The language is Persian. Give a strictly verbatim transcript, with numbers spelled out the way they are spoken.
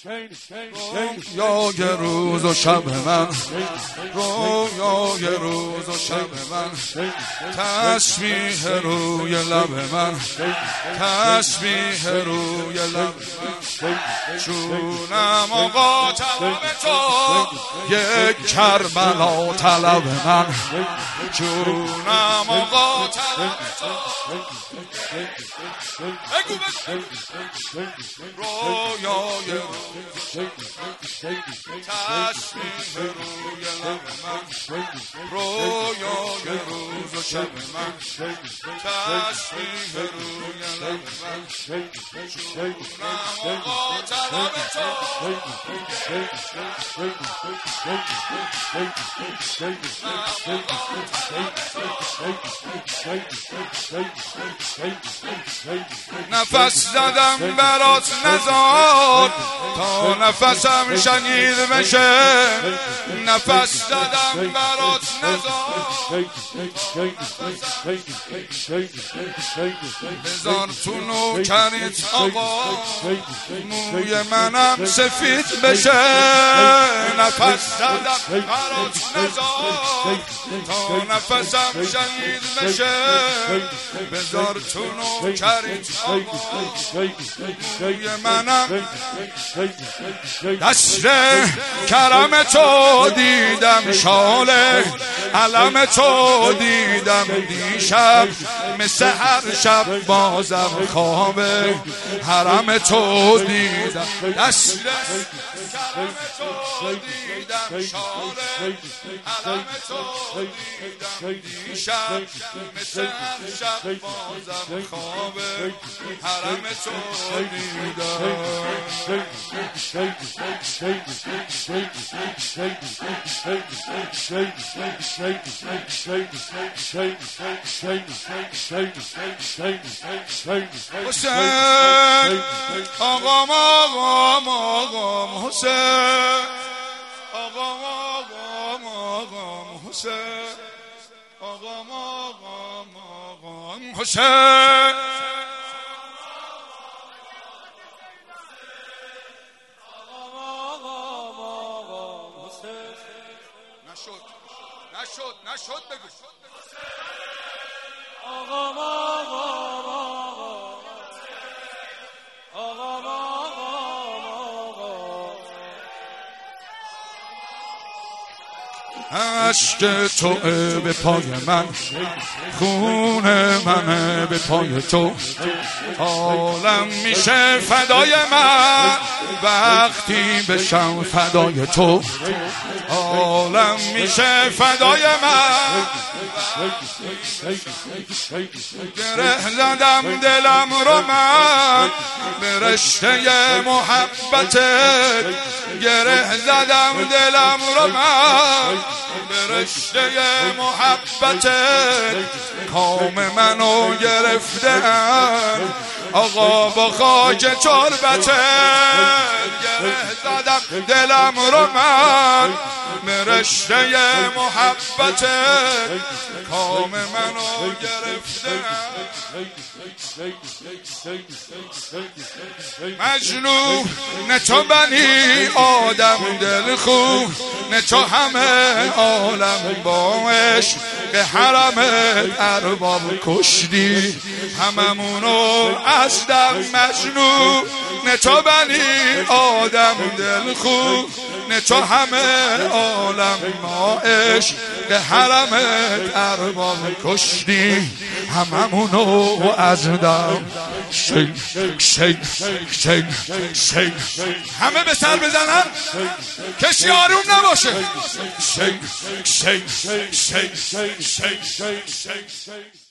رویای روز و شب من، رویای روز و شب من، تسبیح روی لب من، تسبیح روی لب من. چونم آقا طلب تو، یک کربلا طلب من. چونم آقا طلب تو، بگو بگو رویای روز، تسبیح روی لب من، رویای روز و شب من، تسبیح روی لب من. چونم آقا طلب تو، نفس زدم برات نزار تا نفسم شنید بشه. نفس زدم برات نزار، بذار تو نوکریت آقا، موی منم سفید بشه. نفس زدم برات نزار تا نفسم شنید بشه. بذار تو نوکریت آقا، موی منم. دست کرم تو دیدم شاله، علم تو دیدم دیشب، مثل هر شب بازم خوابه حرم تو دیدم. دست کرم تو دیدم شاله، علم تو دیدم دیشب، مثل هر شب بازم خوابه حرم تو دیدم. حسین آقام آقام آقام حسین، آقام آقام آقام حسین، آقام آقام آقام حسین. نشد نشد نشد بگو آقام آقام آقام آقام آقام. عشق تو به پای من، خون من به پای تو، عالم میشه فدای من وقتی بشم فدای تو. عالم میشه فدای من، گره زدم دلم رو من به رشته محبتت. گره زدم دلم رو من به رشته محبتت. کام منو گرفتن آقا با خاک تربتت. گره زدم دلم رو من به رشته محبتت. کام منو گرفتن مجنون نه تو بنی آدم دل خوب، نه تو همه عالم با عشق به حرم ارباب کشتی هممونو از دم. مجنون نه تو بنی آدم دل خوب، نه تو همه عالم ما عشق به حرم ارباب کشتی هممونو از دم. شین شین شین شین همه به سر بزنن کسی آروم نباشه. شین شین شین شین شین شین